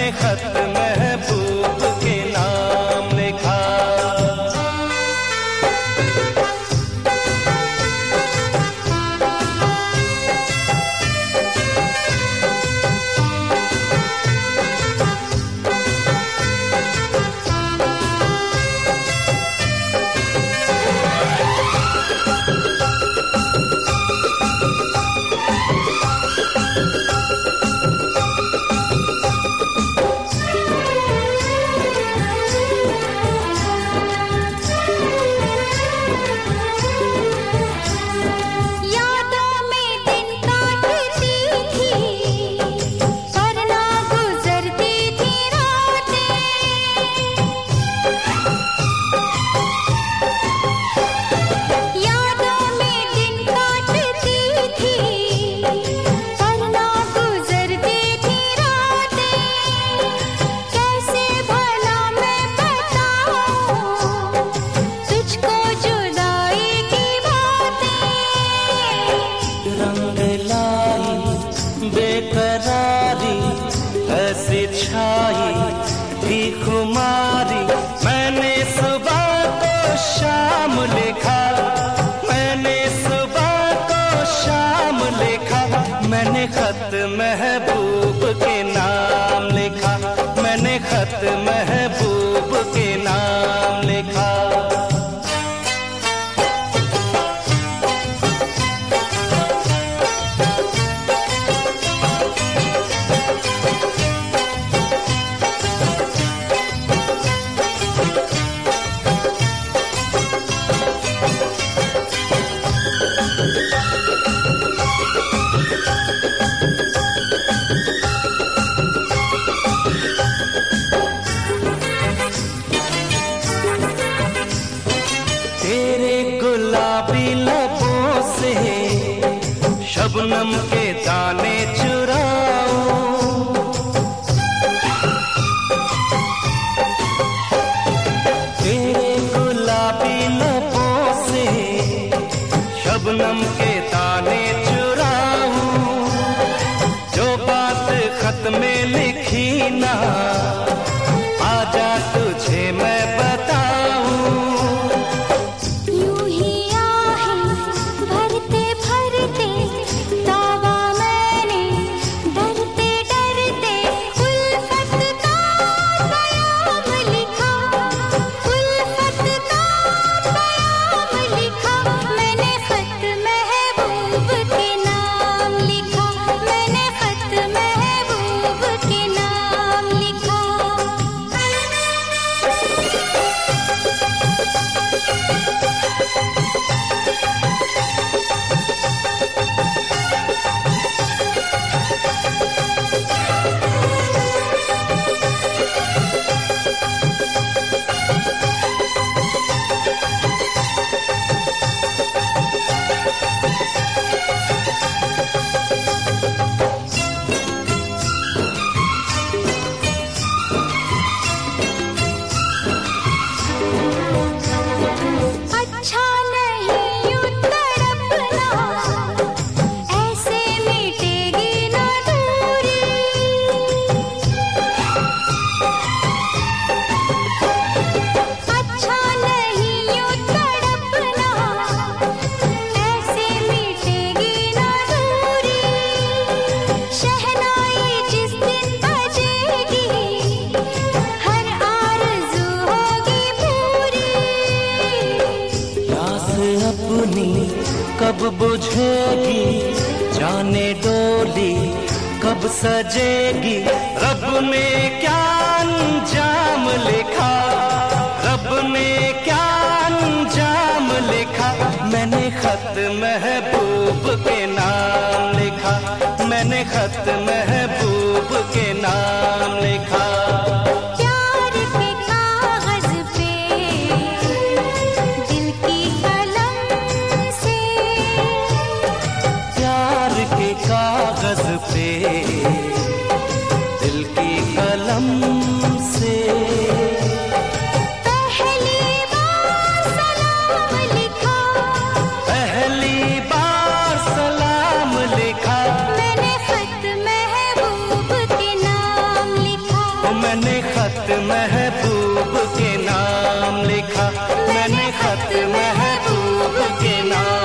मैंने खत महबूब के नाम लिखा। बेकरारी ऐसी छाई थी खुमारी, मैंने सुबह को शाम लिखा, मैंने सुबह को शाम लिखा, मैंने खत महबूब के नाम लिखा, मैंने खत महबूब के नाम लिखा। गुलाबी लबों से शबनम के दाने चुराऊं, तेरे गुलाबी लबों से शबनम के दाने चुराऊं, जो बात खत में लिखी ना आजा तुझे मैं बताऊं। कब बुझेगी जाने डोली, कब सजेगी, रब ने क्या अंजाम लिखा, रब ने क्या अंजाम लिखा, मैंने खत महबूब के नाम लिखा, मैंने खत महबूब के नाम लिखा। कागज पे दिल की कलम से पहली बार सलाम लिखा, पहली बार सलाम लिखा, मैंने खत महबूब के नाम लिखा। मैंने खत महबूब के नाम लिखा, मैंने खत महबूब के नाम